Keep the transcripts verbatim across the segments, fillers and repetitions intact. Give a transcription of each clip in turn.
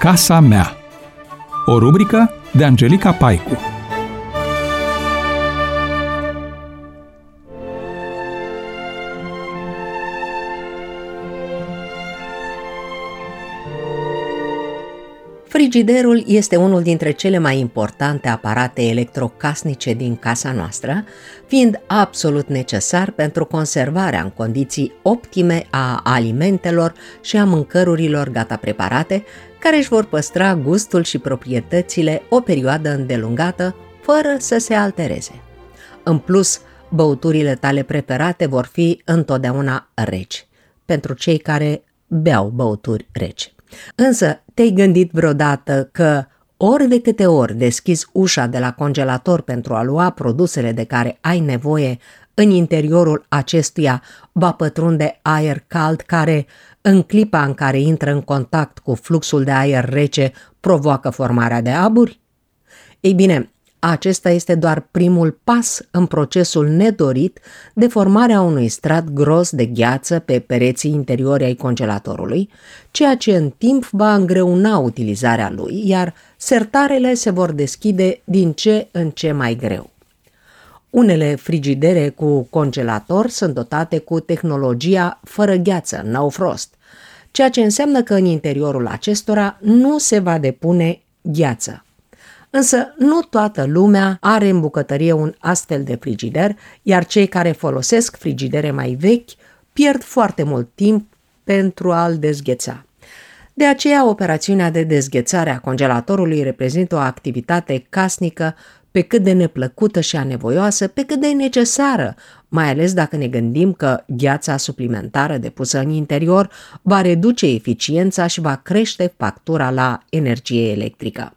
Casa mea. O rubrică de Angelica Paicu. Frigiderul este unul dintre cele mai importante aparate electrocasnice din casa noastră, fiind absolut necesar pentru conservarea în condiții optime a alimentelor și a mâncărurilor gata preparate, care își vor păstra gustul și proprietățile o perioadă îndelungată, fără să se altereze. În plus, băuturile tale preferate vor fi întotdeauna reci, pentru cei care beau băuturi reci. Însă, te-ai gândit vreodată că ori de câte ori deschizi ușa de la congelator pentru a lua produsele de care ai nevoie, în interiorul acestuia va pătrunde aer cald care, în clipa în care intră în contact cu fluxul de aer rece, provoacă formarea de aburi? Ei bine, acesta este doar primul pas în procesul nedorit de formarea unui strat gros de gheață pe pereții interiori ai congelatorului, ceea ce în timp va îngreuna utilizarea lui, iar sertarele se vor deschide din ce în ce mai greu. Unele frigidere cu congelator sunt dotate cu tehnologia fără gheață, no frost, ceea ce înseamnă că în interiorul acestora nu se va depune gheață. Însă nu toată lumea are în bucătărie un astfel de frigider, iar cei care folosesc frigidere mai vechi pierd foarte mult timp pentru a-l dezgheța. De aceea, operațiunea de dezghețare a congelatorului reprezintă o activitate casnică pe cât de neplăcută și anevoioasă, pe cât de necesară, mai ales dacă ne gândim că gheața suplimentară depusă în interior va reduce eficiența și va crește factura la energie electrică.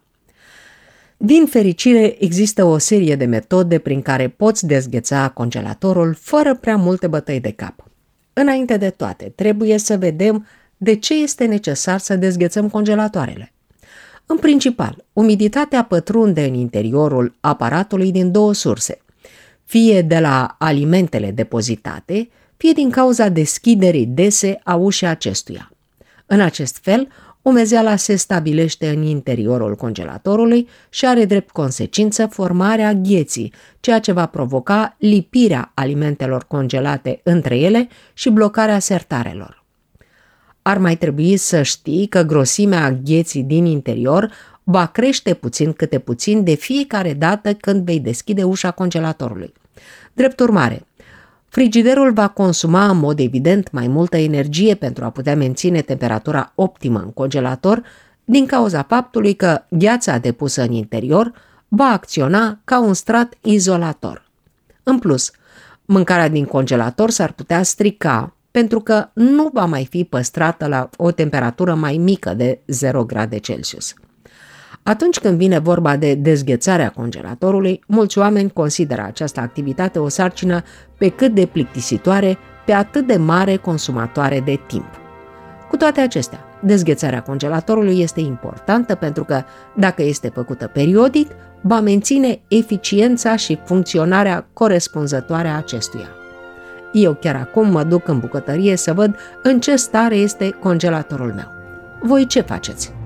Din fericire, există o serie de metode prin care poți dezgheța congelatorul fără prea multe bătăi de cap. Înainte de toate, trebuie să vedem de ce este necesar să dezghețăm congelatoarele. În principal, umiditatea pătrunde în interiorul aparatului din două surse, fie de la alimentele depozitate, fie din cauza deschiderii dese a ușii acestuia. În acest fel, umezeala se stabilește în interiorul congelatorului și are drept consecință formarea gheții, ceea ce va provoca lipirea alimentelor congelate între ele și blocarea sertarelor. Ar mai trebui să știi că grosimea gheții din interior va crește puțin câte puțin de fiecare dată când vei deschide ușa congelatorului. Drept urmare, frigiderul va consuma în mod evident mai multă energie pentru a putea menține temperatura optimă în congelator din cauza faptului că gheața depusă în interior va acționa ca un strat izolator. În plus, mâncarea din congelator s-ar putea strica pentru că nu va mai fi păstrată la o temperatură mai mică de zero grade Celsius. Atunci când vine vorba de dezghețarea congelatorului, mulți oameni consideră această activitate o sarcină pe cât de plictisitoare, pe atât de mare consumatoare de timp. Cu toate acestea, dezghețarea congelatorului este importantă pentru că, dacă este făcută periodic, va menține eficiența și funcționarea corespunzătoare a acestuia. Eu chiar acum mă duc în bucătărie să văd în ce stare este congelatorul meu. Voi ce faceți?